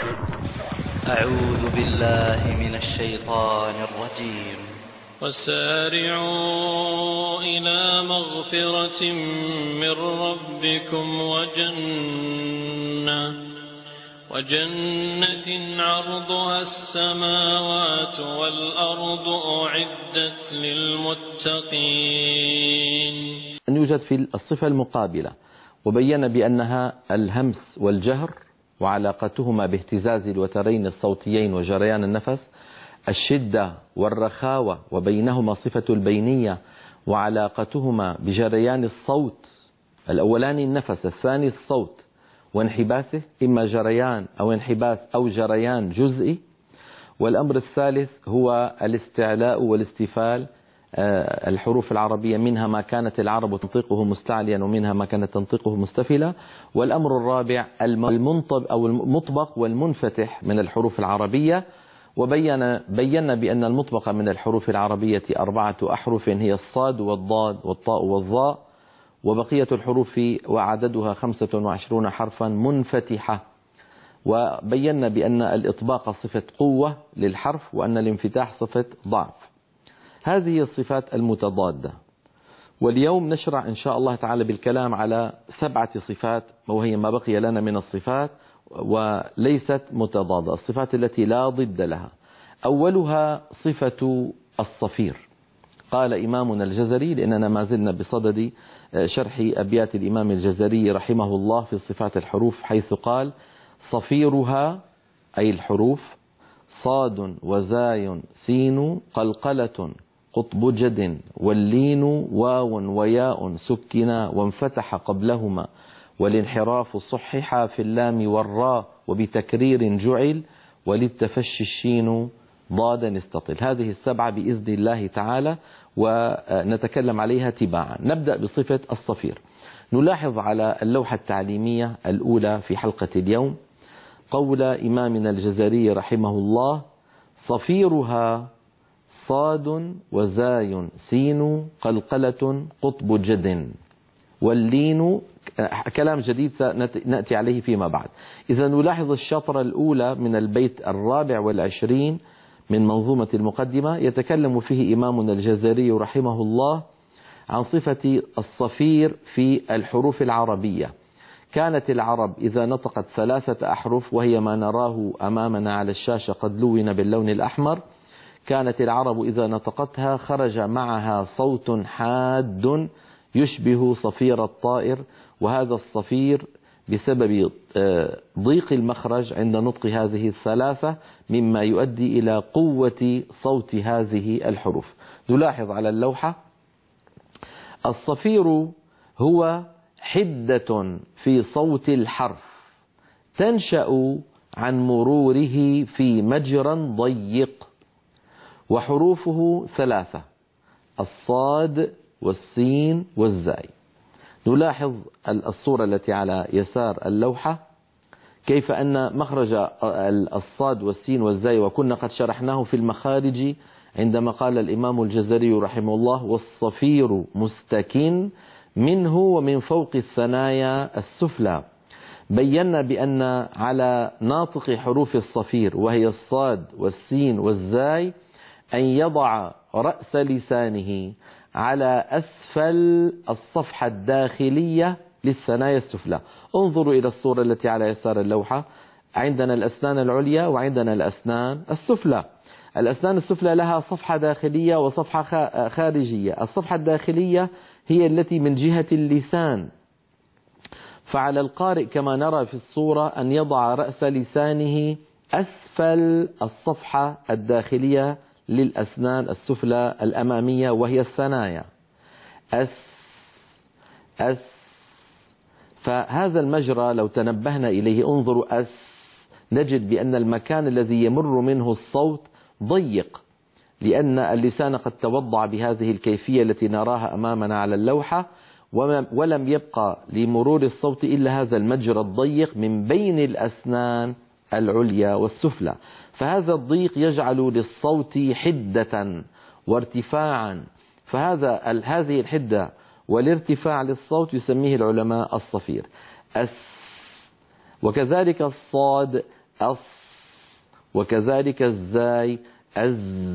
أعوذ بالله من الشيطان الرجيم. وسارعوا إلى مغفرة من ربكم وجنة عرضها السماوات والأرض أعدت للمتقين. أن يوجد في الصفة المقابلة، وبين بأنها الهمس والجهر وعلاقتهما باهتزاز الوترين الصوتيين وجريان النفس، الشدة والرخاوة وبينهما صفة البينية وعلاقتهما بجريان الصوت، الأولاني النفس، الثاني الصوت وانحباسه، إما جريان أو انحباس أو جريان جزئي. والأمر الثالث هو الاستعلاء والاستفال، الحروف العربية منها ما كانت العرب تنطقه مستعليا ومنها ما كانت تنطقه مستفلا. والأمر الرابع المطبق والمنفتح من الحروف العربية، وبينا بأن المطبق من الحروف العربية 4 أحرف هي الصاد والضاد والطاء والظاء، وبقية الحروف وعددها 25 حرفا منفتحة. وبينا بأن الإطباق صفة قوة للحرف وأن الانفتاح صفة ضعف. هذه الصفات المتضادة. واليوم نشرع إن شاء الله تعالى بالكلام على 7 صفات، وهي ما بقي لنا من الصفات وليست متضادة، الصفات التي لا ضد لها. أولها صفة الصفير. قال إمامنا الجزري، لأننا ما زلنا بصدد شرح أبيات الإمام الجزري رحمه الله في صفات الحروف، حيث قال: صفيرها أي الحروف صاد وزاي سين قلقلة قطب جد واللين واو وياء سكنا وانفتح قبلهما والانحراف صحح في اللام والراء وبتكرير جعل وللتفشي الشين ضادا استطل. هذه 7 بإذن الله تعالى، ونتكلم عليها تباعا. نبدأ بصفة الصفير. نلاحظ على اللوحة التعليمية الأولى في حلقة اليوم قول إمامنا الجزري رحمه الله: صفيرها صاد وزاي سين قلقلة قطب جد واللين. كلام جديد سنأتي عليه فيما بعد. إذا نلاحظ الشطرة الأولى من البيت 24 من منظومة المقدمة، يتكلم فيه إمامنا الجزري رحمه الله عن صفة الصفير في الحروف العربية. كانت العرب إذا نطقت 3 أحرف، وهي ما نراه أمامنا على الشاشة قد لون باللون الأحمر، كانت العرب إذا نطقتها خرج معها صوت حاد يشبه صفير الطائر، وهذا الصفير بسبب ضيق المخرج عند نطق هذه ال3 مما يؤدي إلى قوة صوت هذه الحروف. نلاحظ على اللوحة: الصفير هو حدة في صوت الحرف تنشأ عن مروره في مجرى ضيق، وحروفه 3: الصاد والسين والزاي. نلاحظ الصورة التي على يسار اللوحة كيف أن مخرج الصاد والسين والزاي، وكنا قد شرحناه في المخارج عندما قال الإمام الجزري رحمه الله: والصفير مستكن منه ومن فوق الثنايا السفلى. بينا بأن على ناطق حروف الصفير وهي الصاد والسين والزاي أن يضع رأس لسانه على أسفل الصفحة الداخلية للثنايا السفلى. انظروا إلى الصورة التي على يسار اللوحة، عندنا الأسنان العليا وعندنا الأسنان السفلى. الأسنان السفلى لها صفحة داخلية وصفحة خارجية. الصفحة الداخلية هي التي من جهة اللسان، فعلى القارئ كما نرى في الصورة أن يضع رأس لسانه أسفل الصفحة الداخلية للأسنان السفلى الأمامية وهي الثنايا. فهذا المجرى لو تنبهنا إليه، انظروا نجد بأن المكان الذي يمر منه الصوت ضيق، لأن اللسان قد توضع بهذه الكيفية التي نراها أمامنا على اللوحة، ولم يبقى لمرور الصوت إلا هذا المجرى الضيق من بين الأسنان العليا والسفلى. فهذا الضيق يجعل للصوت حدة وارتفاعا، هذه الحدة والارتفاع للصوت يسميه العلماء الصفير. وكذلك الصاد أص، وكذلك الزاي أز.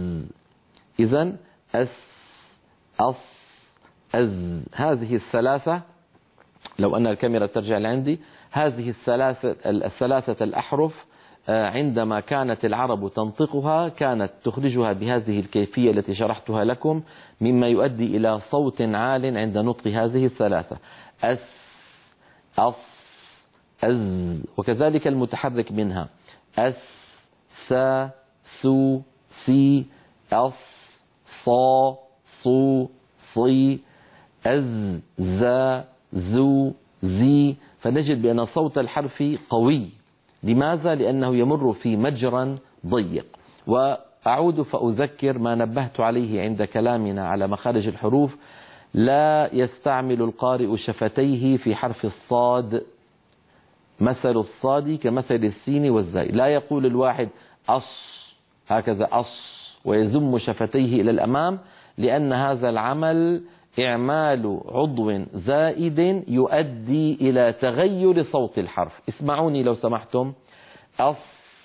إذن أس، أص، أز. هذه الثلاثة، لو أن الكاميرا ترجع لعندي، هذه الثلاثة الأحرف عندما كانت العرب تنطقها كانت تخرجها بهذه الكيفية التي شرحتها لكم، مما يؤدي إلى صوت عال عند نطق هذه الثلاثة: أس، أص، أز. وكذلك المتحرك منها: أس، سا، سو، سي، أص، صا، صو، صي، أز، زا، زو، زي. فنجد بأن صوت الحرف قوي. لماذا؟ لأنه يمر في مجرى ضيق. وأعود فأذكر ما نبهت عليه عند كلامنا على مخارج الحروف: لا يستعمل القارئ شفتيه في حرف الصاد. مثل الصاد كمثل السين والزاي. لا يقول الواحد أص هكذا أص ويزم شفتيه إلى الأمام، لأن هذا العمل إعمال عضو زائد يؤدي إلى تغير صوت الحرف. اسمعوني لو سمحتم: أص.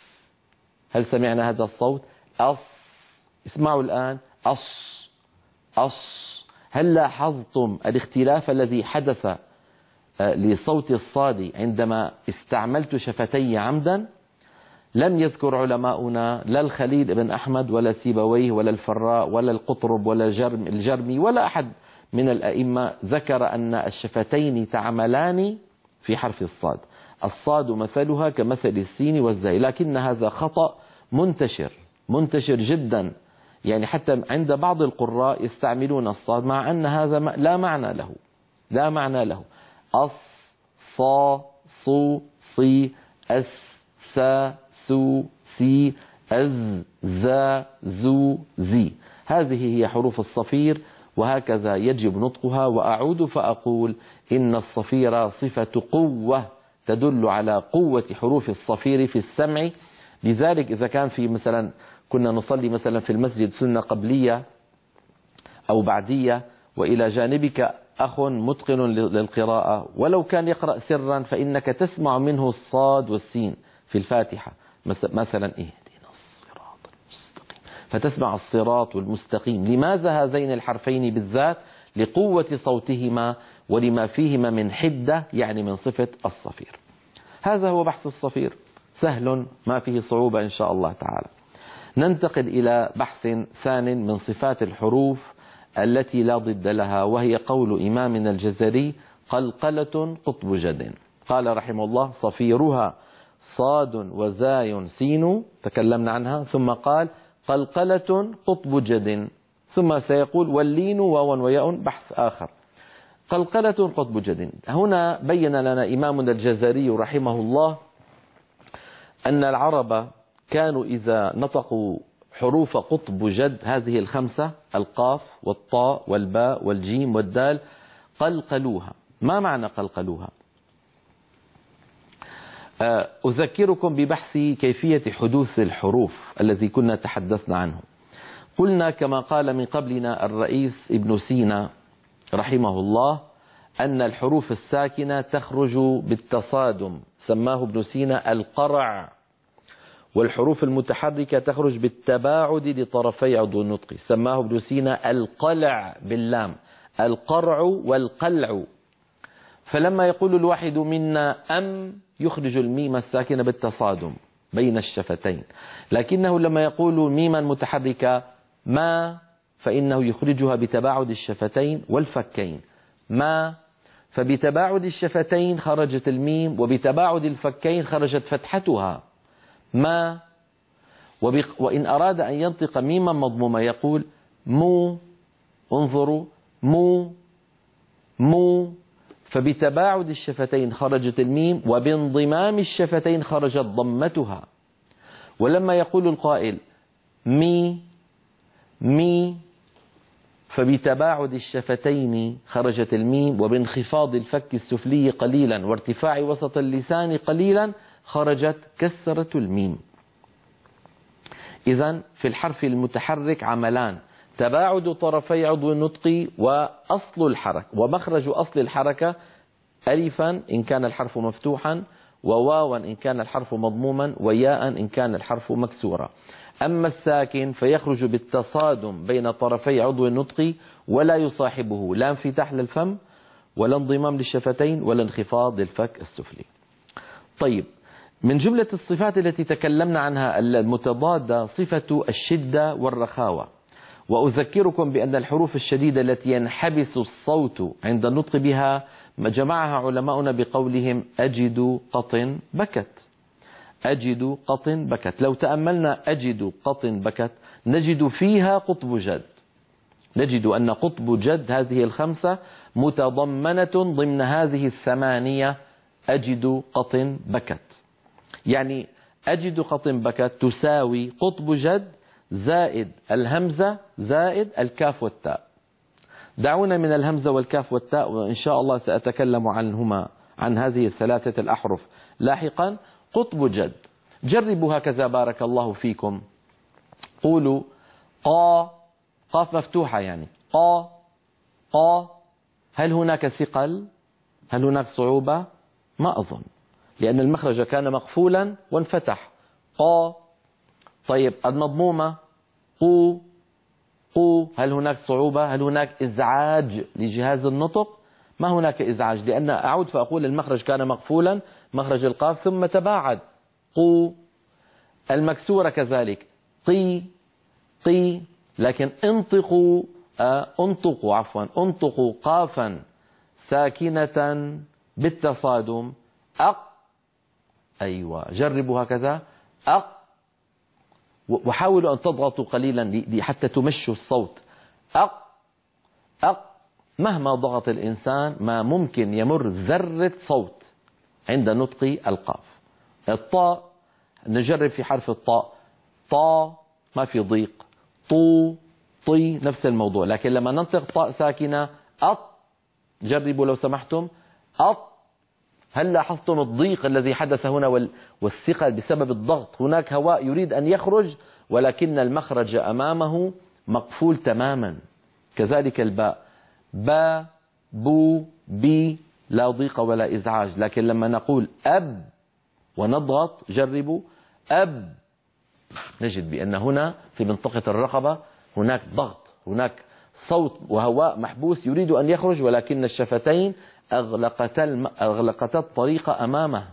هل سمعنا هذا الصوت؟ أص. اسمعوا الآن: أص، أص. هل لاحظتم الاختلاف الذي حدث لصوت الصاد عندما استعملت شفتي عمدا؟ لم يذكر علماؤنا لا الخليل بن أحمد ولا سيبويه ولا الفراء ولا القطرب ولا الجرمي ولا أحد من الأئمة ذكر أن الشفتين تعملان في حرف الصاد. الصاد مثلها كمثل السين والزاي، لكن هذا خطأ منتشر جدا. يعني حتى عند بعض القراء يستعملون الصاد مع أن هذا لا معنى له. أص، صا، صو، صي، أس، سا، سو، سي، أز، زا، زو، زي. هذه هي حروف الصفير، وهكذا يجب نطقها. وأعود فأقول إن الصفير صفة قوة تدل على قوة حروف الصفير في السمع. لذلك إذا كان في مثلا كنا نصلي مثلا في المسجد سنة قبلية أو بعدية، وإلى جانبك أخ متقن للقراءة، ولو كان يقرأ سرا فإنك تسمع منه الصاد والسين في الفاتحة مثلا: اهدنا الصراط المستقيم، فتسمع الصراط والمستقيم. لماذا هذين الحرفين بالذات؟ لقوة صوتهما ولما فيهما من حدة، يعني من صفة الصفير. هذا هو بحث الصفير، سهل ما فيه صعوبة إن شاء الله تعالى. ننتقل إلى بحث ثان من صفات الحروف التي لا ضد لها، وهي قول إمامنا الجزري: قلقلة قطب جد. قال رحمه الله: صفيرها صاد وزاي سين، تكلمنا عنها، ثم قال: قلقلة قطب جد، ثم سيقول: واللين واو وياء، بحث آخر. قلقلة قطب جد. هنا بين لنا إمامنا الجزري رحمه الله أن العرب كانوا إذا نطقوا حروف قطب جد هذه الخمسة: القاف والطاء والباء والجيم والدال، قلقلوها. ما معنى قلقلوها؟ أذكركم ببحث كيفية حدوث الحروف الذي كنا تحدثنا عنه. قلنا كما قال من قبلنا الرئيس ابن سينا رحمه الله أن الحروف الساكنة تخرج بالتصادم، سماه ابن سينا القرع. والحروف المتحركة تخرج بالتباعد لطرفي عضو النطق، سماه ابن سينا القلع باللام، القرع والقلع. فلما يقول الواحد منا أم يخرج الميم الساكنة بالتصادم بين الشفتين، لكنه لما يقول ميما متحركة ما فإنه يخرجها بتباعد الشفتين والفكين. ما، فبتباعد الشفتين خرجت الميم، وبتباعد الفكين خرجت فتحتها ما. وإن أراد أن ينطق ميما مضمومة يقول مو. انظروا: مو، مو. فبتباعد الشفتين خرجت الميم، وبانضمام الشفتين خرجت ضمتها. ولما يقول القائل مي، مي، فبتباعد الشفتين خرجت الميم، وبانخفاض الفك السفلي قليلا وارتفاع وسط اللسان قليلا خرجت كسرة الميم. إذن في الحرف المتحرك عملان: تباعد طرفي عضو النطق وأصل الحركة، ومخرج أصل الحركة ألفا إن كان الحرف مفتوحا، وواوا إن كان الحرف مضموما، وياء إن كان الحرف مكسورا. أما الساكن فيخرج بالتصادم بين طرفي عضو النطق، ولا يصاحبه لا انفتاح للفم ولا انضمام للشفتين ولا انخفاض للفك السفلي. طيب، من جملة الصفات التي تكلمنا عنها المتضادة صفة الشدة والرخاوة. وأذكركم بأن الحروف الشديدة التي ينحبس الصوت عند النطق بها جمعها علماؤنا بقولهم أجد قط بكت. أجد قط بكت. لو تأملنا أجد قط بكت نجد فيها قطب جد، نجد أن قطب جد هذه الخمسة متضمنة ضمن هذه الثمانية أجد قط بكت. يعني أجد قط بكت تساوي قطب جد زائد الهمزة زائد الكاف والتاء. دعونا من الهمزة والكاف والتاء، وإن شاء الله سأتكلم عنهما، عن هذه الثلاثة الأحرف لاحقا. قطب جد، جربوا هكذا بارك الله فيكم. قولوا قا، قاف مفتوحة يعني قا قا. هل هناك ثقل؟ هل هناك صعوبة؟ ما أظن، لأن المخرج كان مقفولا وانفتح. قا. طيب المضمومة قو قو، هل هناك صعوبة؟ هل هناك إزعاج لجهاز النطق؟ ما هناك إزعاج، لأن أعود فأقول المخرج كان مقفولا، مخرج القاف ثم تباعد. قو. المكسورة كذلك قي قي، لكن انطقوا انطقوا قافا ساكنة بالتصادم. أق. أيوة، جربوا هكذا أق، وحاولوا أن تضغطوا قليلا حتى تمشوا الصوت. أق أق. مهما ضغط الإنسان ما ممكن يمر ذرة صوت عند نطق القاف. الطاء، نجرب في حرف الطاء. طا ما في ضيق. طو طي نفس الموضوع، لكن لما ننطق طاء ساكنة أط، جربوا لو سمحتم أط. هل لاحظتم الضيق الذي حدث هنا والثقل بسبب الضغط؟ هناك هواء يريد أن يخرج ولكن المخرج أمامه مقفول تماما. كذلك الباء، با بو بي، لا ضيق ولا إزعاج. لكن لما نقول أب ونضغط، جربوا أب، نجد بأن هنا في منطقة الرقبة هناك ضغط، هناك صوت وهواء محبوس يريد أن يخرج ولكن الشفتين أغلقتا الطريق أمامه.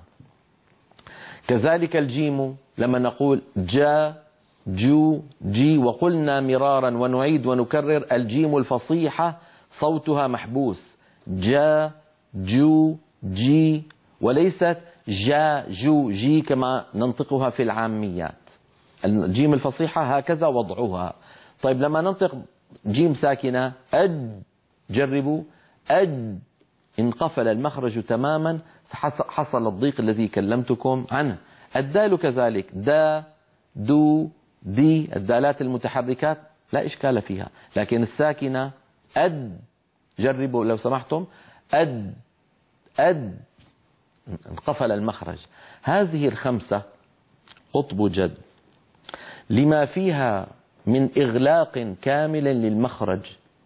كذلك الجيم، لما نقول جا جو جي، وقلنا مرارا ونعيد ونكرر الجيم الفصيحة صوتها محبوس. جا جو جي، وليست جا جو جي كما ننطقها في العاميات. الجيم الفصيحة هكذا وضعها. طيب لما ننطق جيم ساكنة أد، جربوا أد، انقفل المخرج تماما فحصل الضيق الذي كلمتكم عنه. الدال كذلك، دا دو دي، الدالات المتحركات لا إشكال فيها، لكن الساكنة أد، جربوا لو سمحتم أد أد، انقفل المخرج. هذه الخمسة قطب جد لما فيها من إغلاق كامل للمخرج،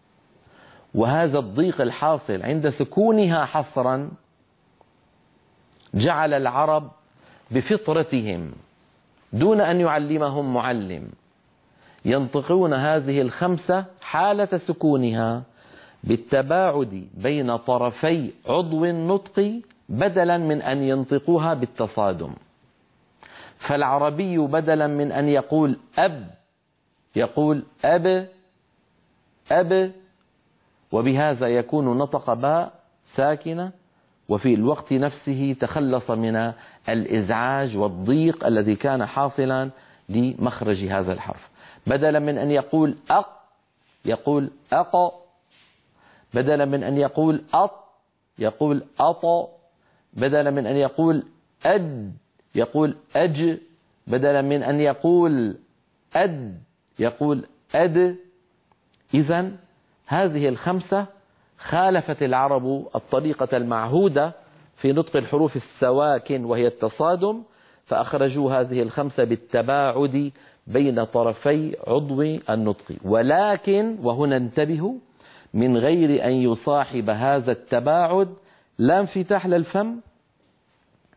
وهذا الضيق الحاصل عند سكونها حصرا جعل العرب بفطرتهم دون أن يعلمهم معلم ينطقون هذه الخمسة حالة سكونها بالتباعد بين طرفي عضو النطق بدلا من أن ينطقوها بالتصادم. فالعربي بدلا من أن يقول أب يقول أب أب، وبهذا يكون نطق باء ساكنة، وفي الوقت نفسه تخلص من الإزعاج والضيق الذي كان حاصلا لمخرج هذا الحرف. بدلا من أن يقول أق يقول أق، بدلا من أن يقول أط يقول أط، بدلا من أن يقول أد يقول أج، بدلا من أن يقول أد يقول أد. إذن هذه الخمسة خالفت العرب الطريقة المعهودة في نطق الحروف السواكن وهي التصادم، فأخرجوا هذه الخمسة بالتباعد بين طرفي عضو النطق، ولكن وهنا انتبهوا من غير أن يصاحب هذا التباعد لا انفتاح للفم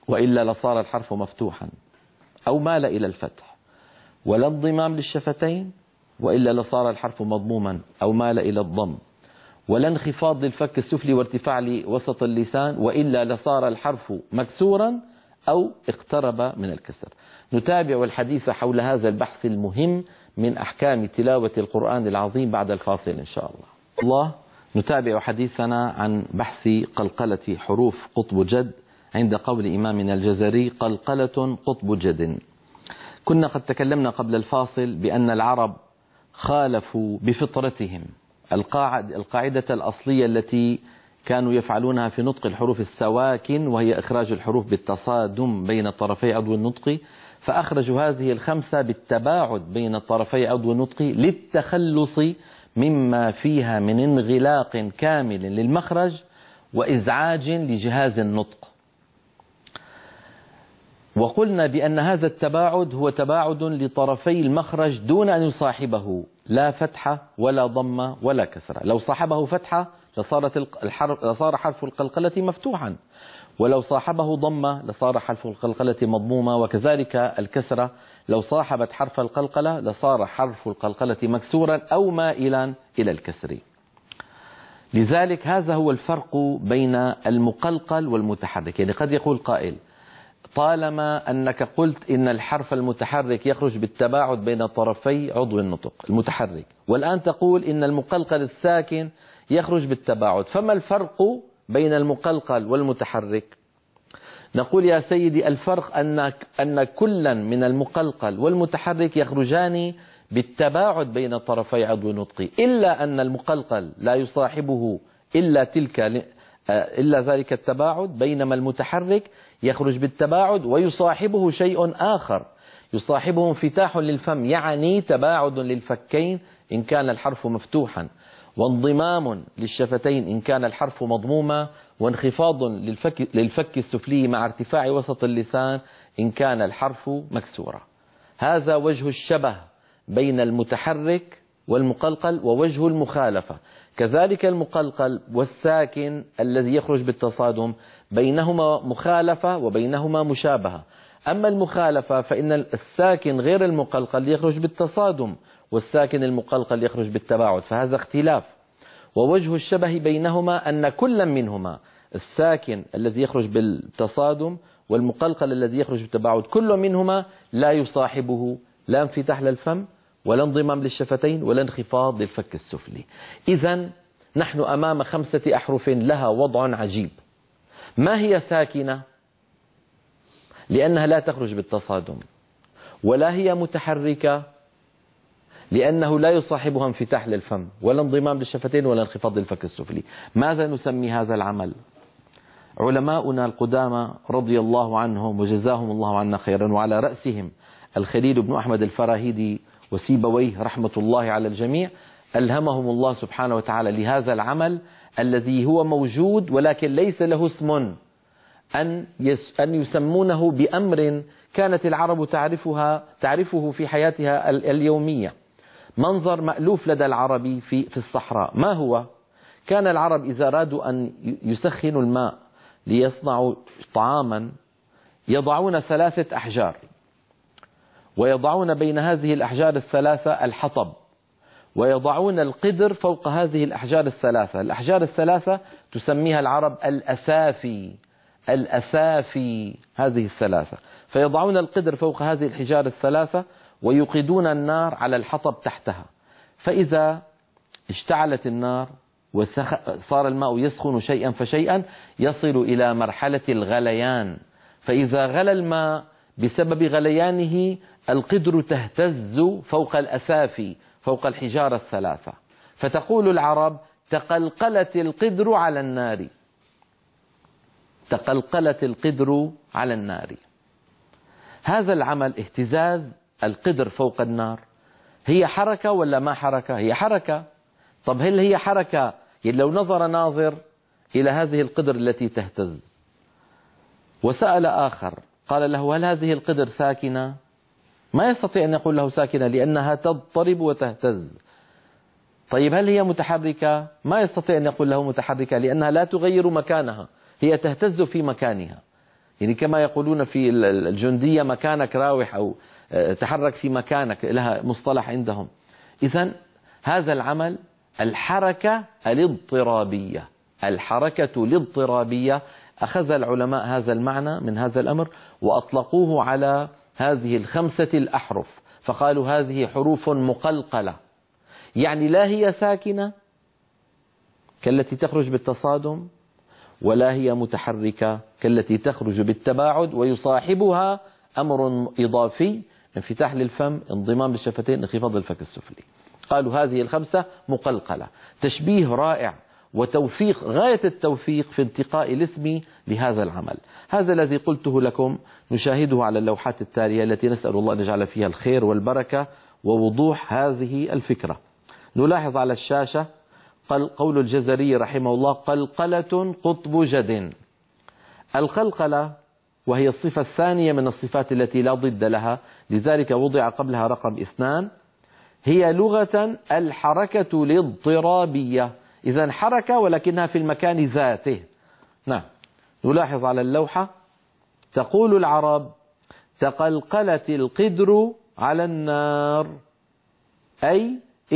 وإلا لصار الحرف مفتوحا أو مال إلى الفتح، ولا انضمام للشفتين وإلا لصار الحرف مضموما أو مال إلى الضم، ولا انخفاض للفك السفلي وارتفاع لوسط اللسان وإلا لصار الحرف مكسورا أو اقترب من الكسر. نتابع الحديث حول هذا البحث المهم من أحكام تلاوة القرآن العظيم بعد الفاصل إن شاء الله. نتابع حديثنا عن بحث قلقلة حروف قطب جد عند قول إمامنا الجزري: قلقلة قطب جد. كنا قد تكلمنا قبل الفاصل بأن العرب خالفوا بفطرتهم القاعدة الأصلية التي كانوا يفعلونها في نطق الحروف السواكن، وهي إخراج الحروف بالتصادم بين طرفي عضو النطق، فأخرجوا هذه الخمسة بالتباعد بين طرفي عضو النطق للتخلص مما فيها من انغلاق كامل للمخرج وإزعاج لجهاز النطق. وقلنا بأن هذا التباعد هو تباعد لطرفي المخرج دون أن يصاحبه لا فتحة ولا ضمة ولا كسرة. لو صاحبه فتحة لصار حرف القلقلة مفتوحا، ولو صاحبه ضمة لصار حرف القلقلة مضمومة، وكذلك الكسرة لو صاحبت حرف القلقلة لصار حرف القلقلة مكسورا أو مائلا إلى الكسر. لذلك هذا هو الفرق بين المقلقل والمتحرك. يعني قد يقول قائل: طالما أنك قلت إن الحرف المتحرك يخرج بالتباعد بين طرفي عضو النطق المتحرك، والآن تقول إن المقلقل الساكن يخرج بالتباعد، فما الفرق بين المقلقل والمتحرك؟ نقول يا سيدي: الفرق أن كلا من المقلقل والمتحرك يخرجان بالتباعد بين طرفي عضو النطق، إلا أن المقلقل لا يصاحبه إلا ذلك التباعد، بينما المتحرك يخرج بالتباعد ويصاحبه شيء آخر، يصاحبه انفتاح للفم، يعني تباعد للفكين إن كان الحرف مفتوحا، وانضمام للشفتين إن كان الحرف مضموما، وانخفاض للفك السفلي مع ارتفاع وسط اللسان إن كان الحرف مكسورا. هذا وجه الشبه بين المتحرك والمقلقل ووجه المخالفة. كذلك المقلقل والساكن الذي يخرج بالتصادم بينهما مخالفة وبينهما مشابهة. أما المخالفة فإن الساكن غير المقلقل يخرج بالتصادم، والساكن المقلقل يخرج بالتباعد، فهذا اختلاف. ووجه الشبه بينهما أن كل منهما، الساكن الذي يخرج بالتصادم والمقلقل الذي يخرج بالتباعد، كل منهما لا يصاحبه لا انفتاح للفم ولا انضمام للشفتين ولا انخفاض للفك السفلي. إذن نحن أمام 5 أحرف لها وضع عجيب. ما هي ساكنة؟ لأنها لا تخرج بالتصادم، ولا هي متحركة لأنه لا يصاحبها انفتاح للفم ولا انضمام للشفتين ولا انخفاض للفك السفلي. ماذا نسمي هذا العمل؟ علماؤنا القدامى رضي الله عنهم وجزاهم الله عنا خيرا، وعلى رأسهم الخليل بن أحمد الفراهيدي وسيبويه رحمة الله على الجميع، ألهمهم الله سبحانه وتعالى لهذا العمل الذي هو موجود ولكن ليس له اسم، أن يسمونه بأمر كانت العرب تعرفه في حياتها اليومية، منظر مألوف لدى العرب في الصحراء. ما هو؟ كان العرب إذا أرادوا أن يسخنوا الماء ليصنعوا طعاما يضعون 3 أحجار، ويضعون بين هذه الأحجار الثلاثة الحطب، ويضعون القدر فوق هذه الأحجار الثلاثة. الأحجار الثلاثة تسميها العرب الأسافي، الأسافي هذه الثلاثة. فيضعون القدر فوق هذه الحجار الثلاثة ويوقدون النار على الحطب تحتها، فإذا اشتعلت النار وصار الماء يسخن شيئا فشيئا يصل إلى مرحلة الغليان، فإذا غلى الماء بسبب غليانه القدر تهتز فوق الأسافي فوق الحجارة الثلاثة، فتقول العرب: تقلقلت القدر على النار، تقلقلت القدر على النار. هذا العمل اهتزاز القدر فوق النار هي حركة ولا ما حركة؟ هي حركة. طب هل هي حركة؟ لو نظر ناظر إلى هذه القدر التي تهتز وسأل آخر قال له: هل هذه القدر ساكنة؟ ما يستطيع أن يقول له ساكنة لأنها تضطرب وتهتز. طيب هل هي متحركة؟ ما يستطيع أن يقول له متحركة لأنها لا تغير مكانها، هي تهتز في مكانها. يعني كما يقولون في الجندية مكانك راوح أو تحرك في مكانك، لها مصطلح عندهم. إذن هذا العمل الحركة الاضطرابية، الحركة الاضطرابية، أخذ العلماء هذا المعنى من هذا الأمر وأطلقوه على هذه ال5 الأحرف، فقالوا هذه حروف مقلقلة، يعني لا هي ساكنة كالتي تخرج بالتصادم، ولا هي متحركة كالتي تخرج بالتباعد ويصاحبها أمر إضافي: انفتاح للفم، انضمام بالشفتين، انخفاض الفك السفلي. قالوا هذه ال5 مقلقلة. تشبيه رائع وتوفيق غاية التوفيق في انتقاء الاسم لهذا العمل. هذا الذي قلته لكم نشاهده على اللوحات التالية التي نسأل الله أن يجعل فيها الخير والبركة ووضوح هذه الفكرة. نلاحظ على الشاشة قول الجزري رحمه الله: قلقلة قطب جد. القلقلة وهي الصفة الثانية من الصفات التي لا ضد لها، لذلك وضع قبلها رقم 2. هي لغة الحركة الاضطرابية، إذن حركة ولكنها في المكان ذاته. نعم، نلاحظ على اللوحة: تقول العرب: تقلقلت القدر على النار، أي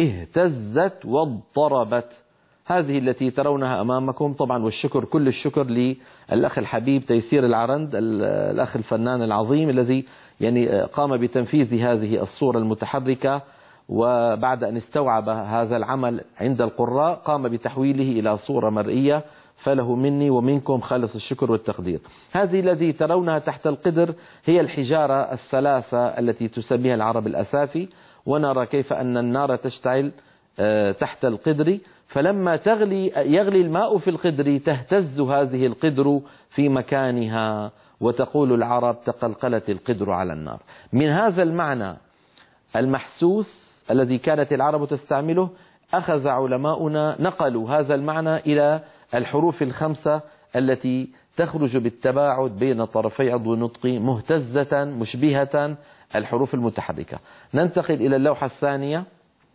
اهتزت واضطربت. هذه التي ترونها أمامكم طبعا، والشكر كل الشكر للأخ الحبيب تيسير العرند، الأخ الفنان العظيم الذي يعني قام بتنفيذ هذه الصورة المتحركة، وبعد أن استوعب هذا العمل عند القراء قام بتحويله إلى صورة مرئية، فله مني ومنكم خالص الشكر والتقدير. هذه الذي ترونها تحت القدر هي الحجارة الثلاثة التي تسميها العرب الأسافي، ونرى كيف أن النار تشتعل تحت القدر، فلما يغلي الماء في القدر تهتز هذه القدر في مكانها، وتقول العرب: تقلقلت القدر على النار. من هذا المعنى المحسوس الذي كانت العرب تستعمله، أخذ علماؤنا نقلوا هذا المعنى إلى الحروف ال5 التي تخرج بالتباعد بين طرفي عضو النطق مهتزة مشبهة الحروف المتحركة. ننتقل إلى اللوحة الثانية.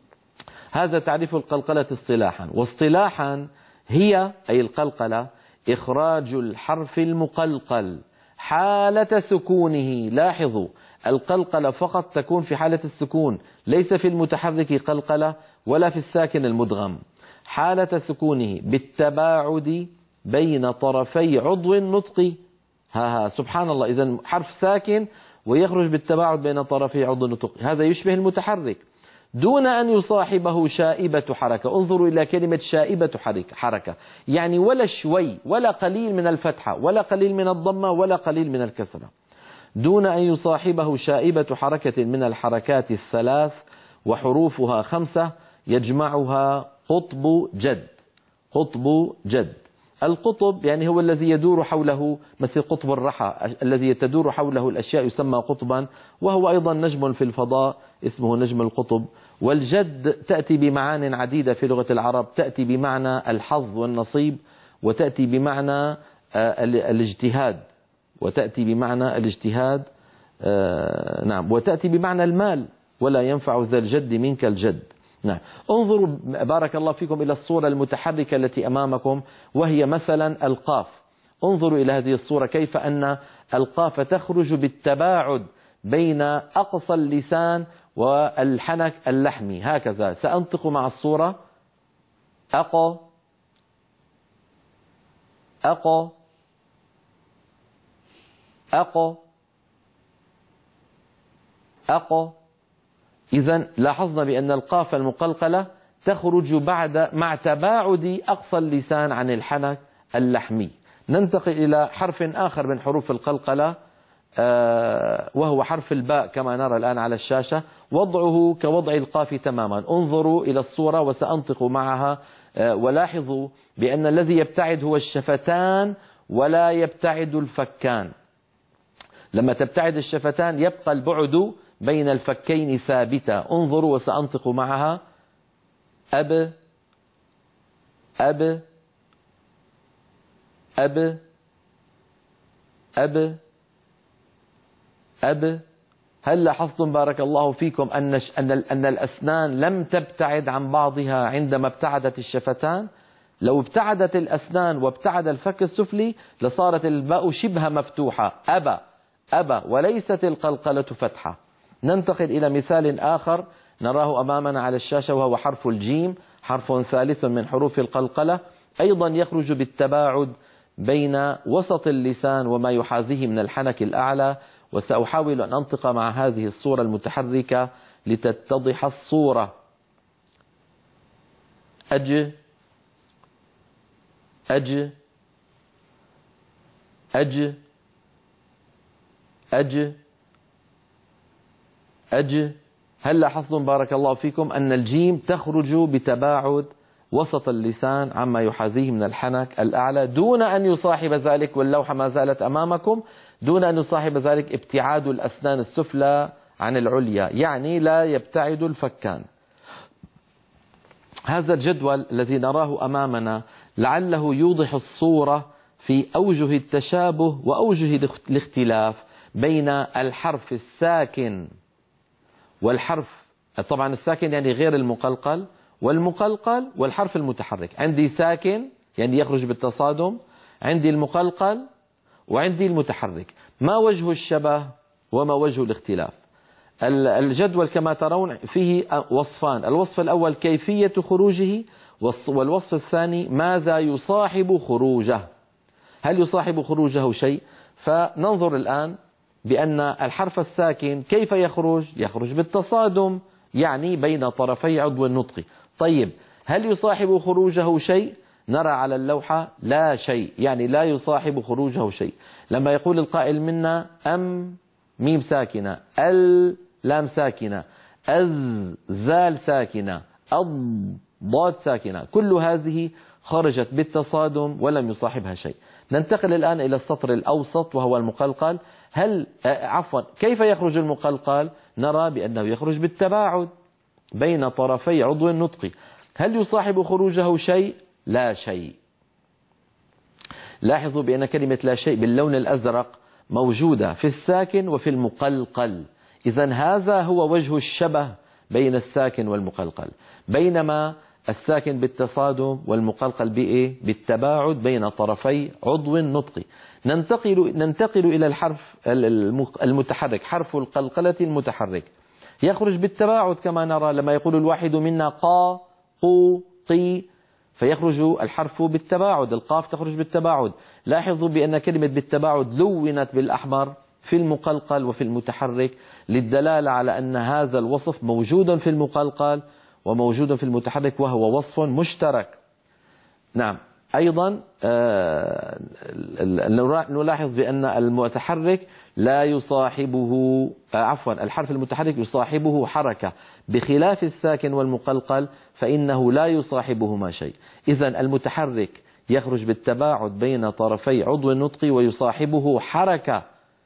هذا تعريف القلقلة اصطلاحا. واصطلاحا هي أي القلقلة إخراج الحرف المقلقل حالة سكونه. لاحظوا، القلقلة فقط تكون في حالة السكون، ليس في المتحرك قلقلة ولا في الساكن المدغم. حالة سكونه بالتباعد بين طرفي عضو النطق. سبحان الله، إذن حرف ساكن ويخرج بالتباعد بين طرفي عضو النطق، هذا يشبه المتحرك دون أن يصاحبه شائبة حركة. انظروا إلى كلمة شائبة حركة، يعني ولا شوي ولا قليل من الفتحة ولا قليل من الضمة ولا قليل من الكسرة، دون أن يصاحبه شائبة حركة من الحركات الثلاث، وحروفها 5 يجمعها قطب جد. قطب جد. القطب يعني هو الذي يدور حوله، مثل قطب الرحى الذي تدور حوله الأشياء يسمى قطبا، وهو أيضا نجم في الفضاء اسمه نجم القطب. والجد تأتي بمعان عديدة في لغة العرب، تأتي بمعنى الحظ والنصيب، وتأتي بمعنى الاجتهاد، وتأتي بمعنى الاجتهاد نعم، وتأتي بمعنى المال: ولا ينفع ذا الجد منك الجد. نعم. انظروا بارك الله فيكم إلى الصورة المتحركة التي أمامكم، وهي مثلا القاف. انظروا إلى هذه الصورة كيف أن القاف تخرج بالتباعد بين أقصى اللسان والحنك اللحمي، هكذا. سأنطق مع الصورة: أقى أقى أقى أقى. إذن لاحظنا بأن القاف المقلقلة تخرج مع تباعد أقصى اللسان عن الحنك اللحمي. ننتقل إلى حرف آخر من حروف القلقلة، وهو حرف الباء كما نرى الآن على الشاشة. وضعه كوضع القاف تماما. انظروا إلى الصورة وسأنطق معها، ولاحظوا بأن الذي يبتعد هو الشفتان ولا يبتعد الفكان. لما تبتعد الشفتان يبقى البعد بين الفكين ثابتة. انظروا وسأنطق معها: أب أب أب أب أب. هل لاحظتم بارك الله فيكم أن الأسنان لم تبتعد عن بعضها عندما ابتعدت الشفتان؟ لو ابتعدت الأسنان وابتعد الفك السفلي لصارت الباء شبه مفتوحة، أبى وليست القلقلة فتحة. ننتقل إلى مثال آخر نراه أمامنا على الشاشة، وهو حرف الجيم، حرف ثالث من حروف القلقلة، أيضا يخرج بالتباعد بين وسط اللسان وما يحاذيه من الحنك الأعلى. وسأحاول أن أنطق مع هذه الصورة المتحركة لتتضح الصورة. أج أج أج أج أج. هل لاحظتم بارك الله فيكم أن الجيم تخرج بتباعد وسط اللسان عما يحاذيه من الحنك الأعلى دون أن يصاحب ذلك، واللوحة ما زالت أمامكم، دون أن يصاحب ذلك ابتعاد الأسنان السفلى عن العليا، يعني لا يبتعد الفكان. هذا الجدول الذي نراه أمامنا لعله يوضح الصورة في أوجه التشابه وأوجه الاختلاف بين الحرف الساكن والحرف، طبعا الساكن يعني غير المقلقل، والمقلقل والحرف المتحرك. عندي ساكن يعني يخرج بالتصادم، عندي المقلقل، وعندي المتحرك. ما وجه الشبه وما وجه الاختلاف؟ الجدول كما ترون فيه وصفان، الوصف الأول كيفية خروجه، والوصف الثاني ماذا يصاحب خروجه. هل يصاحب خروجه شيء؟ فننظر الآن بأن الحرف الساكن كيف يخرج؟ يخرج بالتصادم، يعني بين طرفي عضو النطق. طيب هل يصاحب خروجه شيء؟ نرى على اللوحة لا شيء، يعني لا يصاحب خروجه شيء. لما يقول القائل منا أم ميم ساكنة، ال لام ساكنة، أز زال ساكنة، أض ضاد ساكنة، كل هذه خرجت بالتصادم ولم يصاحبها شيء. ننتقل الآن إلى السطر الأوسط وهو المقلقل. كيف يخرج المقلقل؟ نرى بأنه يخرج بالتباعد بين طرفي عضو النطق. هل يصاحب خروجه شيء؟ لا شيء. لاحظوا بأن كلمة لا شيء باللون الأزرق موجودة في الساكن وفي المقلقل، إذن هذا هو وجه الشبه بين الساكن والمقلقل، بينما الساكن بالتصادم والمقلقل بالتباعد بين طرفي عضو النطق. ننتقل إلى الحرف المتحرك، حرف القلقلة المتحرك، يخرج بالتباعد كما نرى. لما يقول الواحد منا قا قو قي فيخرج الحرف بالتباعد، القاف تخرج بالتباعد. لاحظوا بأن كلمة بالتباعد لونت بالأحمر في المقلقل وفي المتحرك للدلالة على أن هذا الوصف موجود في المقلقل وموجود في المتحرك، وهو وصف مشترك. نعم، أيضا نلاحظ بأن المتحرك لا يصاحبه الحرف المتحرك يصاحبه حركة، بخلاف الساكن والمقلقل فإنه لا يصاحبهما شيء. إذن المتحرك يخرج بالتباعد بين طرفي عضو النطق ويصاحبه حركة،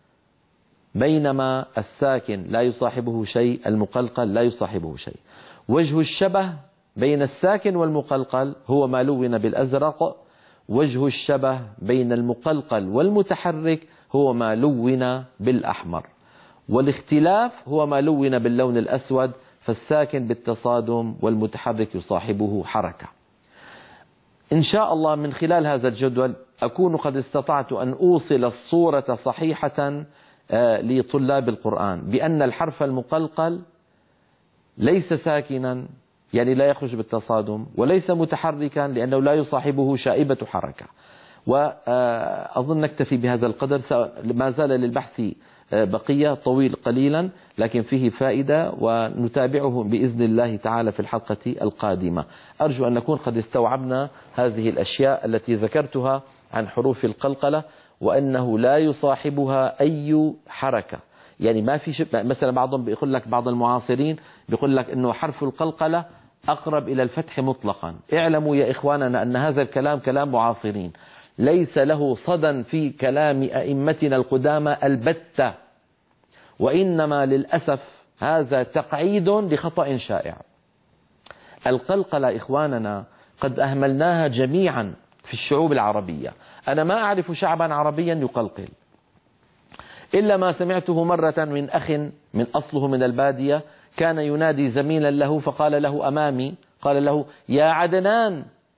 بينما الساكن لا يصاحبه شيء، المقلقل لا يصاحبه شيء. وجه الشبه بين الساكن والمقلقل هو ما لون بالأزرق، وجه الشبه بين المقلقل والمتحرك هو ما لون بالأحمر، والاختلاف هو ما لون باللون الأسود، فالساكن بالتصادم والمتحرك يصاحبه حركة. إن شاء الله من خلال هذا الجدول أكون قد استطعت أن أوصل الصورة صحيحة لطلاب القرآن بأن الحرف المقلقل ليس ساكنا يعني لا يخرج بالتصادم، وليس متحركا لأنه لا يصاحبه شائبة حركة. وأظن نكتفي بهذا القدر، ما زال للبحث بقية طويل قليلا لكن فيه فائدة، ونتابعه بإذن الله تعالى في الحلقة القادمة. أرجو أن نكون قد استوعبنا هذه الأشياء التي ذكرتها عن حروف القلقلة، وأنه لا يصاحبها أي حركة. يعني ما في مثلا بعضهم بيقول لك، بعض المعاصرين بيقول لك أنه حرف القلقلة أقرب إلى الفتح مطلقا. اعلموا يا إخواننا أن هذا الكلام كلام معاصرين، ليس له صدى في كلام أئمتنا القدامى البتة، وإنما للأسف هذا تقعيد لخطأ شائع. القلقلة إخواننا قد أهملناها جميعا في الشعوب العربية. أنا ما أعرف شعبا عربيا يقلقل، إلا ما سمعته مرة من أخ من أصله من البادية كان ينادي زميلا له فقال له أمامي، قال له يا عدنان،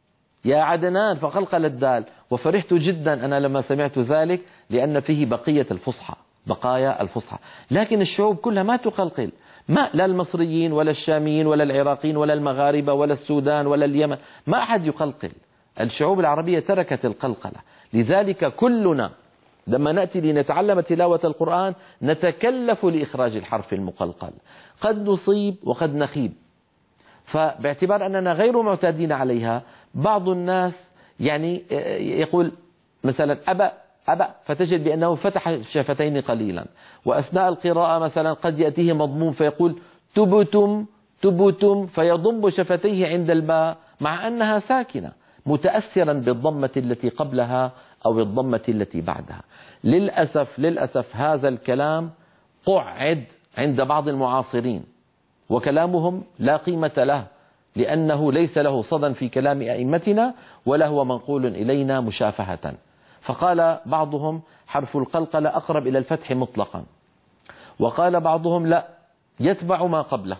يا عدنان، فقلقل الدال. وفرحت جدا أنا لما سمعت ذلك، لأن فيه بقية الفصحى، بقايا الفصحى. لكن الشعوب كلها ما تقلقل، ما لا المصريين ولا الشاميين ولا العراقيين ولا المغاربة ولا السودان ولا اليمن، ما أحد يقلقل. الشعوب العربية تركت القلقلة. لذلك كلنا لما نأتي لنتعلم تلاوة القرآن نتكلف لإخراج الحرف المقلقل، قد نصيب وقد نخيب. فباعتبار أننا غير معتادين عليها، بعض الناس يعني يقول مثلا أبا أبا، فتجد بأنه فتح الشفتين قليلا، وأثناء القراءة مثلا قد يأتيه مضموم فيقول تبتم تبتم، فيضم شفتيه عند الباء مع أنها ساكنة، متأثرا بالضمة التي قبلها أو الضمة التي بعدها. للأسف هذا الكلام قعد عند بعض المعاصرين، وكلامهم لا قيمة له، لأنه ليس له صدى في كلام أئمتنا ولا هو منقول إلينا مشافهة. فقال بعضهم حرف القلقلة أقرب إلى الفتح مطلقا، وقال بعضهم لا، يتبع ما قبله.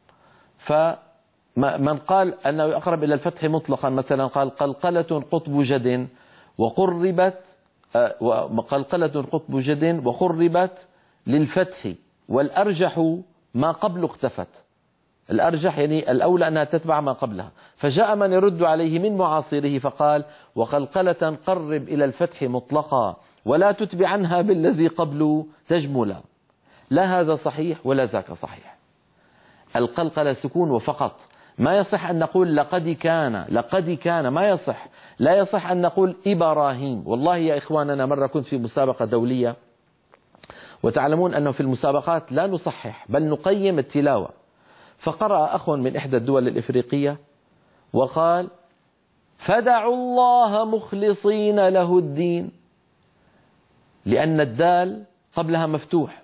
فمن قال أنه أقرب إلى الفتح مطلقا مثلا قال قلقلة قطب جد وقربت، قلقلة قطب جد وقربت للفتح، والأرجح ما قبل اختفت. الأرجح يعني الأولى أنها تتبع ما قبلها. فجاء من يرد عليه من معاصره فقال وقلقلة قرب إلى الفتح مطلقا ولا تتبع عنها بالذي قبل تجملا. لا هذا صحيح ولا ذاك صحيح. القلقلة سكون وفقط. ما يصح أن نقول لقد كان ما يصح. لا يصح أن نقول إبراهيم. والله يا إخواننا مرة كنت في مسابقة دولية، وتعلمون أنه في المسابقات لا نصحح بل نقيم التلاوة. فقرأ أخ من إحدى الدول الإفريقية وقال فدعوا الله مخلصين له الدين، لأن الدال قبلها مفتوح،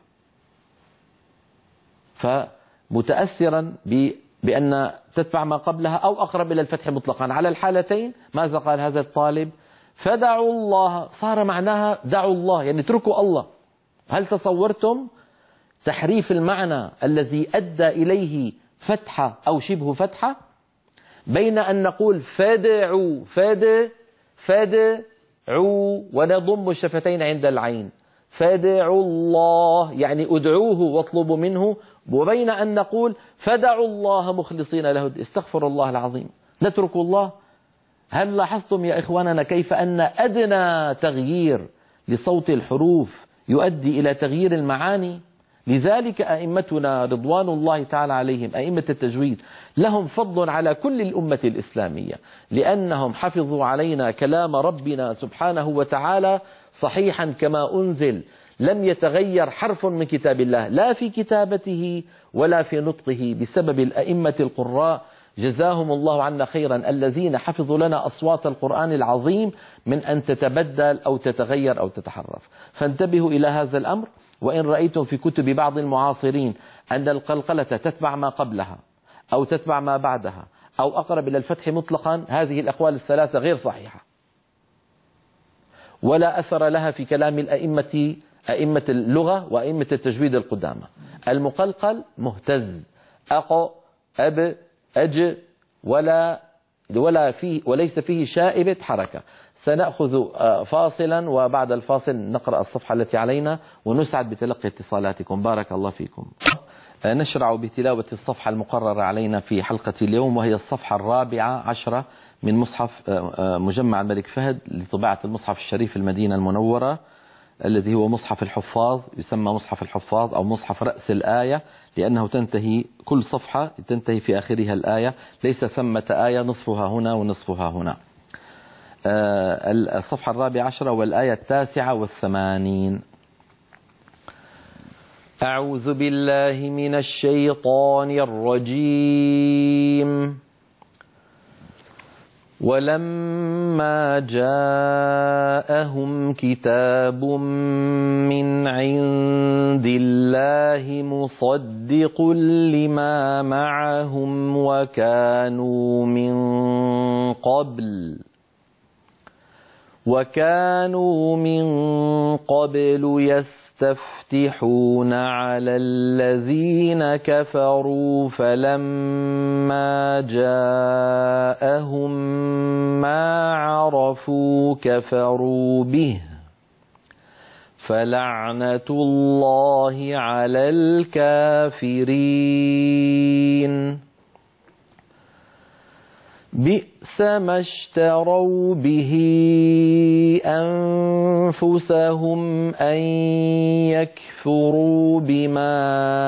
فمتأثرا بأن تتبع ما قبلها أو أقرب إلى الفتح مطلقا. على الحالتين ماذا قال هذا الطالب؟ فدعوا الله، صار معناها دعوا الله يعني اتركوا الله. هل تصورتم تحريف المعنى الذي أدى إليه فتحة أو شبه فتحة؟ بين أن نقول فدعوا فدعوا ونضم الشفتين عند العين، فدعوا الله يعني ادعوه واطلبوا منه، وبين أن نقول فدعوا الله مخلصين له. استغفر الله العظيم، نترك الله. هل لاحظتم يا إخواننا كيف أن أدنى تغيير لصوت الحروف يؤدي إلى تغيير المعاني؟ لذلك أئمتنا رضوان الله تعالى عليهم، أئمة التجويد، لهم فضل على كل الأمة الإسلامية، لأنهم حفظوا علينا كلام ربنا سبحانه وتعالى صحيحا كما أنزل، لم يتغير حرف من كتاب الله لا في كتابته ولا في نطقه، بسبب الأئمة القراء جزاهم الله عنا خيرا، الذين حفظوا لنا أصوات القرآن العظيم من أن تتبدل أو تتغير أو تتحرف. فانتبهوا إلى هذا الأمر. وإن رأيتم في كتب بعض المعاصرين أن القلقلة تتبع ما قبلها أو تتبع ما بعدها أو أقرب إلى الفتح مطلقا، هذه الأقوال الثلاثة غير صحيحة ولا أثر لها في كلام أئمة اللغة وأئمة التجويد القدامى. المقلقل مهتز، أق أب أج، وليس فيه شائبة حركة. سنأخذ فاصلا، وبعد الفاصل نقرأ الصفحة التي علينا ونسعد بتلقي اتصالاتكم. بارك الله فيكم. نشرع بتلاوة الصفحة المقررة علينا في حلقة اليوم، وهي الصفحة 14 من مصحف مجمع الملك فهد لطباعة المصحف الشريف المدينة المنورة، الذي هو مصحف الحفاظ، يسمى مصحف الحفاظ أو مصحف رأس الآية، لأنه تنتهي كل صفحة تنتهي في آخرها الآية، ليس ثمة آية نصفها هنا ونصفها هنا. الصفحة 14 والآية 89. أعوذ بالله من الشيطان الرجيم. ولما جاءهم كتاب من عند الله مصدق لما معهم وكانوا من قبل يستفتحون على الذين كفروا فلما جاءهم ما عرفوا كفروا به فلعنة الله على الكافرين بئس ما اشتروا به أنفسهم أن يكفروا بما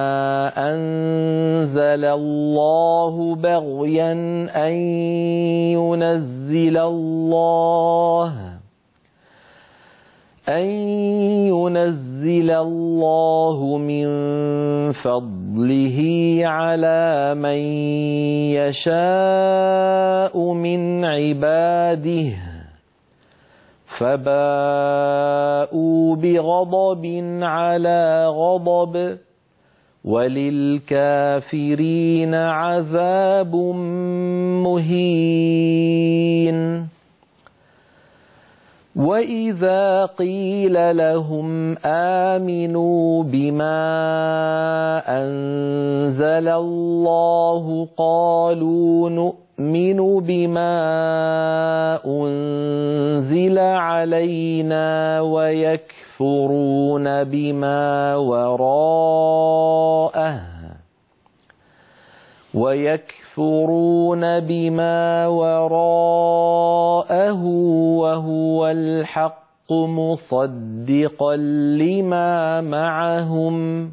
أنزل الله بغيا أن ينزل الله من فضله على من يشاء من عباده فباءوا بغضب على غضب وللكافرين عذاب مهين وإذا قيل لهم آمنوا بما أنزل الله قالوا نؤمن بما أنزل علينا ويكفرون بما وراءه وهو الحق مصدقا لما معهم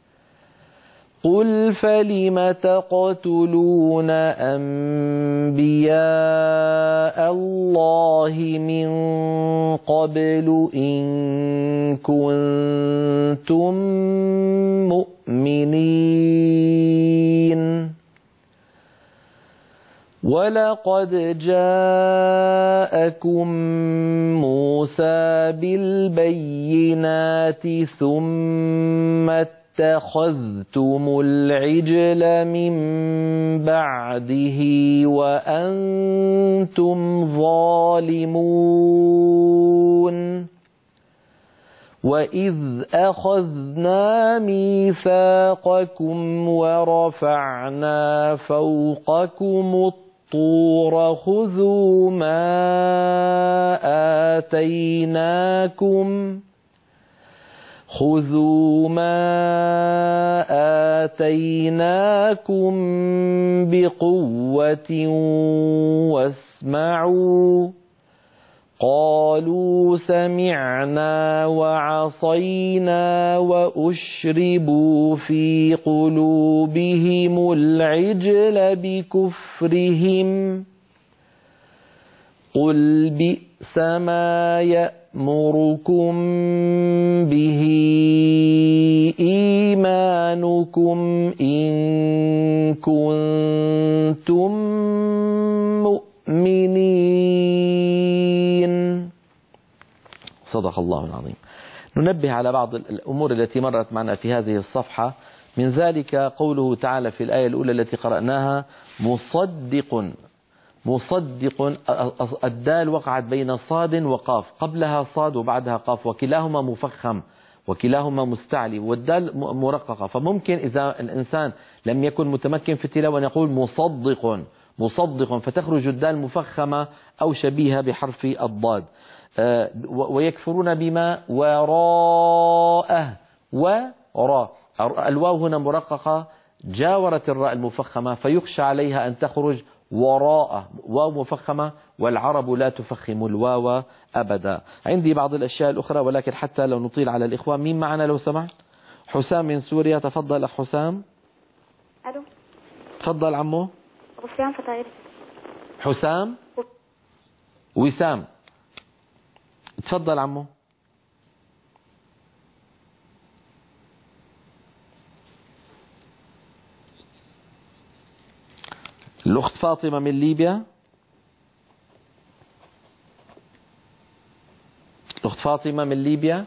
قل فلم تقتلون أنبياء الله من قبل إن كنتم مؤمنين ولقد جاءكم موسى بالبينات ثم اتخذتم العجل من بعده وأنتم ظالمون وإذ أخذنا ميثاقكم ورفعنا فوقكم الطور خذوا ما آتيناكم بقوة واسمعوا قالوا سمعنا وعصينا وأشربوا في قلوبهم العجل بكفرهم قل بئس ما يأمركم به إيمانكم إن كنتم مؤمنين. صدق الله العظيم. ننبه على بعض الأمور التي مرت معنا في هذه الصفحة، من ذلك قوله تعالى في الآية الأولى التي قرأناها مصدق. الدال وقعت بين صاد وقاف، قبلها صاد وبعدها قاف، وكلاهما مفخم وكلاهما مستعلي، والدال مرققة، فممكن إذا الإنسان لم يكن متمكن في التلاوة يقول مصدق فتخرج الدال مفخمة أو شبيهة بحرف الضاد. ويكفرون بما وراءه وراء، الواو هنا مرققة جاورت الراء المفخمة فيخشى عليها أن تخرج وراء، واو مفخمة والعرب لا تفخم الواو أبدا. عندي بعض الأشياء الأخرى ولكن حتى لو نطيل على الإخوان، مين معنا لو سمحت؟ حسام من سوريا، تفضل أخ حسام. ألو، تفضل عمو. أبو سفيان فطاير. حسام وسام، تفضل عمو. الأخت فاطمة من ليبيا. الأخت فاطمة من ليبيا،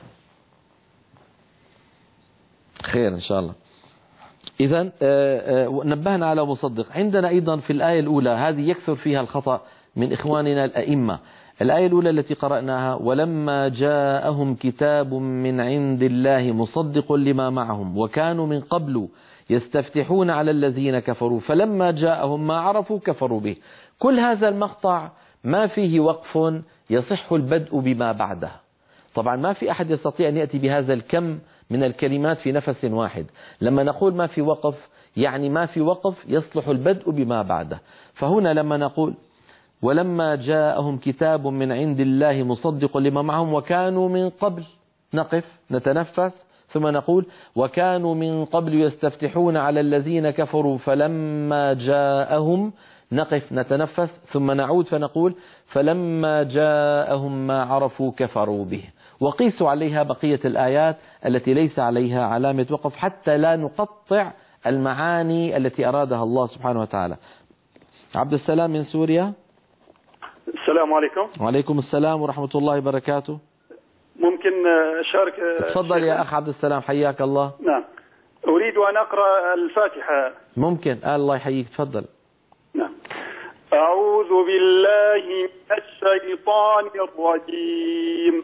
خير إن شاء الله. إذن نبهنا على مصدق. عندنا أيضا في الآية الأولى هذه يكثر فيها الخطأ من إخواننا الأئمة، الآية الأولى التي قرأناها: ولما جاءهم كتاب من عند الله مصدق لما معهم وكانوا من قبل يستفتحون على الذين كفروا فلما جاءهم ما عرفوا كفروا به. كل هذا المقطع ما فيه وقف يصح البدء بما بعده. طبعا ما في أحد يستطيع أن يأتي بهذا الكم من الكلمات في نفس واحد. لما نقول ما في وقف يعني ما في وقف يصلح البدء بما بعده. فهنا لما نقول ولما جاءهم كتاب من عند الله مصدق لما معهم وكانوا من قبل، نقف نتنفس ثم نقول وكانوا من قبل يستفتحون على الذين كفروا فلما جاءهم، نقف نتنفس ثم نعود فنقول فلما جاءهم ما عرفوا كفروا به. وقيسوا عليها بقية الآيات التي ليس عليها علامة وقف حتى لا نقطع المعاني التي أرادها الله سبحانه وتعالى. عبد السلام من سوريا. السلام عليكم. وعليكم السلام ورحمة الله وبركاته. ممكن أشارك؟ تفضل يا أخ عبد السلام، حياك الله. نعم، أريد أن أقرأ الفاتحة. ممكن. الله يحييك، تفضل. نعم. أعوذ بالله من الشيطان الرجيم.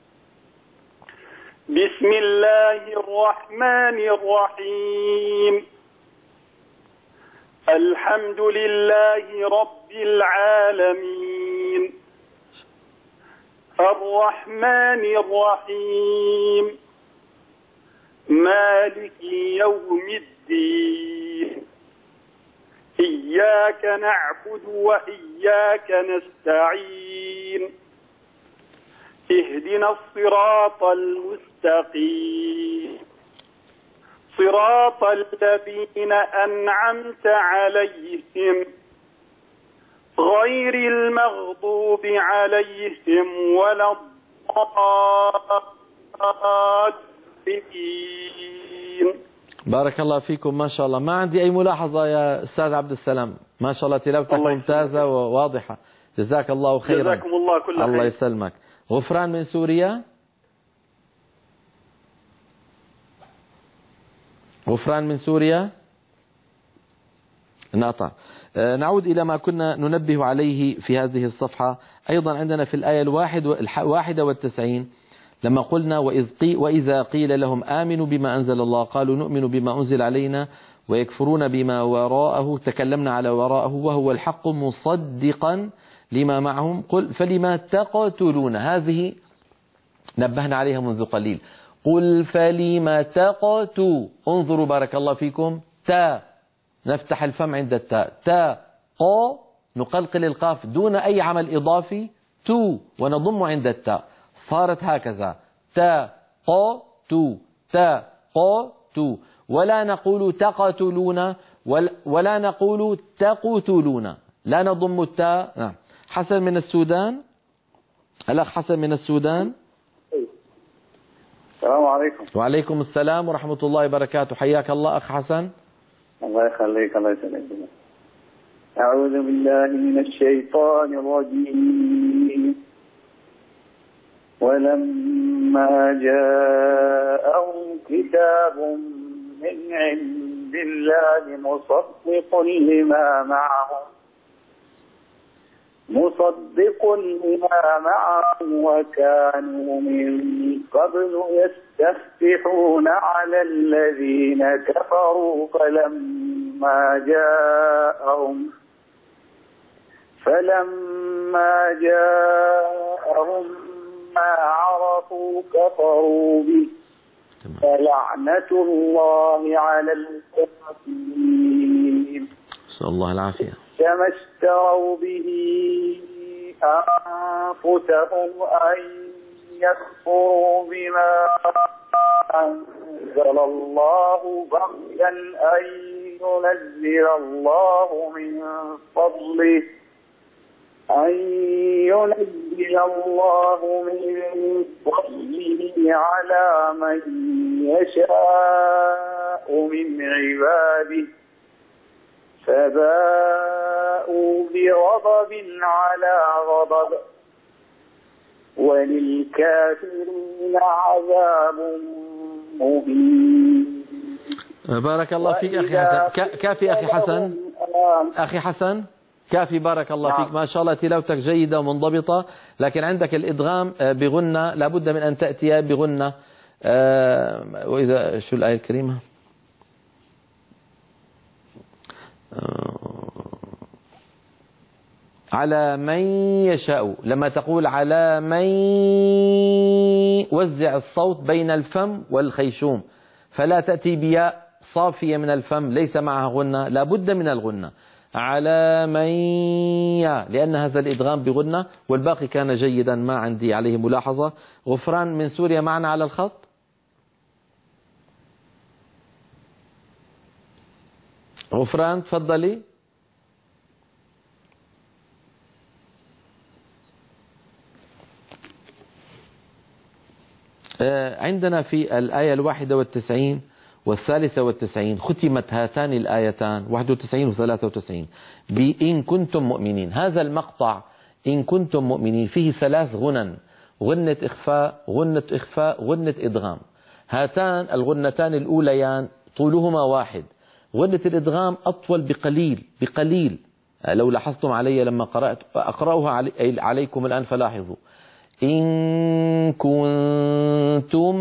بسم الله الرحمن الرحيم. الحمد لله رب العالمين الرحمن الرحيم مالك يوم الدين إياك نعبد وإياك نستعين اهدنا الصراط المستقيم صراط الذين أنعمت عليهم غير المغضوب عليهم ولا الضالين. بارك الله فيكم، ما شاء الله. ما عندي أي ملاحظة يا أستاذ عبد السلام، ما شاء الله تلاوتك ممتازة وواضحة، جزاك الله خيرا. جزاكم الله كل خير. الله يسلمك. غفران من سوريا. غفران من سوريا انقطع. نعود إلى ما كنا ننبه عليه في هذه الصفحة. أيضا عندنا في الآية 91 لما قلنا وإذا قيل لهم آمنوا بما أنزل الله قالوا نؤمن بما أنزل علينا ويكفرون بما وراءه، تكلمنا على وراءه وهو الحق مصدقا لما معهم. قل فلما تقتلون، هذه نبهنا عليها منذ قليل. قل فلما تقتلوا، انظروا بارك الله فيكم، تا نفتح الفم عند التاء، تا قا نقلقل القاف دون أي عمل إضافي، تو ونضم عند التاء، صارت هكذا تا قا تو تا قا تو. ولا نقول تقتلون ولا نقول تقتلون، لا نضم التاء. نعم. حسن من السودان. الأخ حسن من السودان. السلام عليكم. وعليكم السلام ورحمة الله وبركاته، حياك الله أخ حسن. الله يخليك. الله يسلمك. أعوذ بالله من الشيطان الرجيم. ولما جاءهم كتاب من عند الله مصدق لما معهم وكانوا من قبل يستفتحون على الذين كفروا فلما جاءهم ما عرفوا كفروا به فلعنة الله على الكافرين. نسأل الله العافية. كما اشتروا به أنفسهم أن يكفروا بما أنزل الله بغيا أن ينزل الله من فضله على من يشاء من عباده فباءوا بغضب على غضب وللكافرين عذاب مهين. بارك الله فيك أخي حسن. كافي أخي حسن. أخي حسن كافي بارك الله نعم. فيك، ما شاء الله تلاوتك جيدة ومنضبطة، لكن عندك الإدغام بغنة، لابد من أن تأتي بغنة. وإذا شو الآية الكريمة؟ على من يشاء، لما تقول على من وزع الصوت بين الفم والخيشوم، فلا تأتي بياء صافية من الفم ليس معها غنة، لابد من الغنة. على من لأن هذا الإدغام بغنة، والباقي كان جيدا ما عندي عليه ملاحظة. غفران من سوريا معنا على الخط. غفران تفضلي. عندنا في الآية 91 و93 ختمت هاتان الآيتان 91 و93 بإن كنتم مؤمنين. هذا المقطع إن كنتم مؤمنين فيه 3 غنن، غنة إخفاء، غنة إخفاء، غنة إدغام. هاتان الغنتان الأوليان طولهما واحد، غنة الإدغام أطول بقليل. لو لاحظتم علي لما أقرأها عليكم الآن فلاحظوا. إن كنتم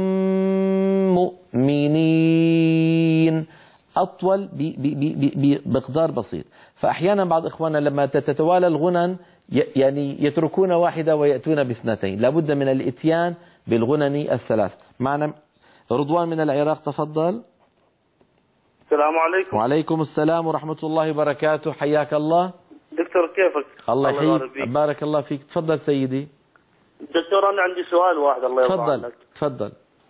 مؤمنين أطول بمقدار بسيط. فأحيانا بعض إخواننا لما تتوالى الغنن يعني يتركون واحدة ويأتون باثنتين، لابد من الإتيان بالغنن الثلاث. معنا رضوان من العراق، تفضل. السلام عليكم. وعليكم السلام ورحمة الله وبركاته، حياك الله. دكتور كيفك؟ الله يحييك، بارك الله فيك. تفضل سيدي. دكتور أنا عندي سؤال واحد الله يرضى عنك. تفضل.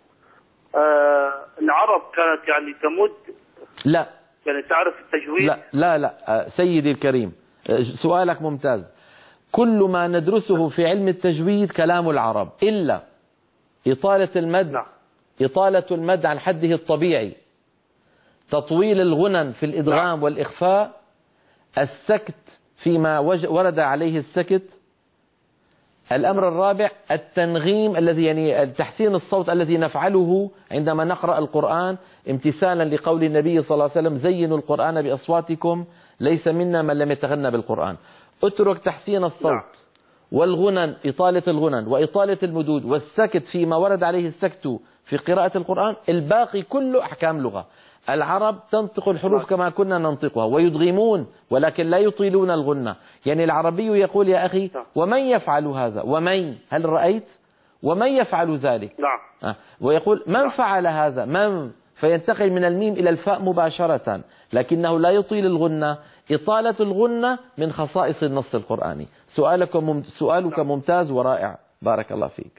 العرب كانت يعني تمد، لا يعني تعرف التجويد؟ لا سيدي الكريم، سؤالك ممتاز. كل ما ندرسه في علم التجويد كلام العرب إلا إطالة المد. نعم. إطالة المد عن حده الطبيعي، تطويل الغنن في الإدغام نعم. والإخفاء، السكت فيما ورد عليه السكت. الأمر الرابع التنغيم الذي يعني تحسين الصوت الذي نفعله عندما نقرأ القرآن امتثالا لقول النبي صلى الله عليه وسلم: زينوا القرآن بأصواتكم ليس منا من لم يتغنى بالقرآن. اترك تحسين الصوت. نعم. والغنن، إطالة الغنن وإطالة المدود والسكت فيما ورد عليه السكت في قراءة القرآن. الباقي كله أحكام لغة. العرب تنطق الحروف كما كنا ننطقها ويدغمون ولكن لا يطيلون الغنة. يعني العربي يقول يا أخي ومن يفعل هذا، ومن هل رأيت ومن يفعل ذلك. نعم. ويقول من فعل هذا، من، فينتقل من الميم إلى الفاء مباشرة، لكنه لا يطيل الغنة. إطالة الغنة من خصائص النص القرآني. سؤالك ممتاز ورائع، بارك الله فيك.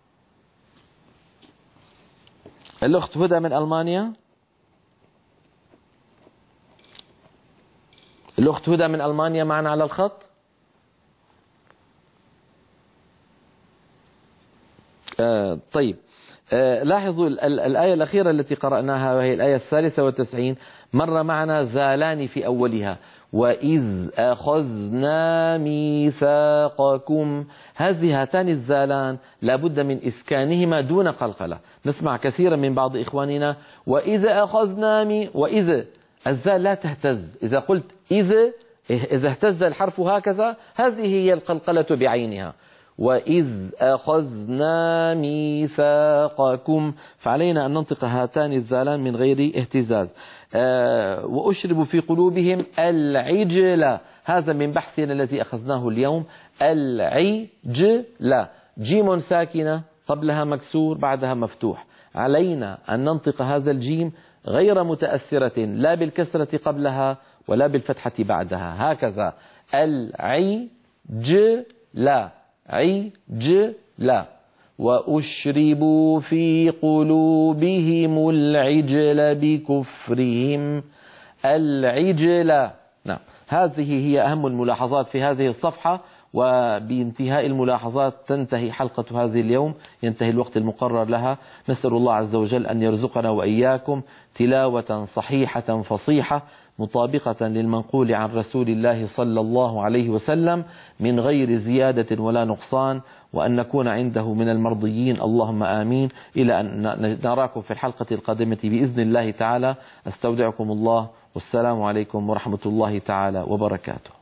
الأخت هدى من ألمانيا. الأخت هدى من ألمانيا معنا على الخط. طيب، لاحظوا الآية الأخيرة التي قرأناها وهي الآية 93 مر معنا زالان في أولها: وإذ أخذنا ميثاقكم. هاتان الزالان لابد من إسكانهما دون قلقلة. نسمع كثيرا من بعض إخواننا وإذ أخذنا وإذ الزال لا تهتز. إذا قلت إذا اهتز الحرف هكذا هذه هي القلقلة بعينها. وإذ أخذنا ميثاقكم، فعلينا أن ننطق هاتان الزالان من غير اهتزاز. وأشربوا في قلوبهم العجل، هذا من بحثنا الذي أخذناه اليوم. العجل، جيم ساكنة قبلها مكسور بعدها مفتوح. علينا أن ننطق هذا الجيم غير متأثرة لا بالكسرة قبلها ولا بالفتحة بعدها، هكذا العجل، عجل. وأشربوا في قلوبهم العجل بكفرهم. العجل. نعم، هذه هي أهم الملاحظات في هذه الصفحة. وبانتهاء الملاحظات تنتهي حلقة هذه اليوم، ينتهي الوقت المقرر لها. نسأل الله عز وجل أن يرزقنا وإياكم تلاوة صحيحة فصيحة مطابقة للمنقول عن رسول الله صلى الله عليه وسلم من غير زيادة ولا نقصان، وأن نكون عنده من المرضيين، اللهم آمين. إلى أن نراكم في الحلقة القادمة بإذن الله تعالى. أستودعكم الله، والسلام عليكم ورحمة الله تعالى وبركاته.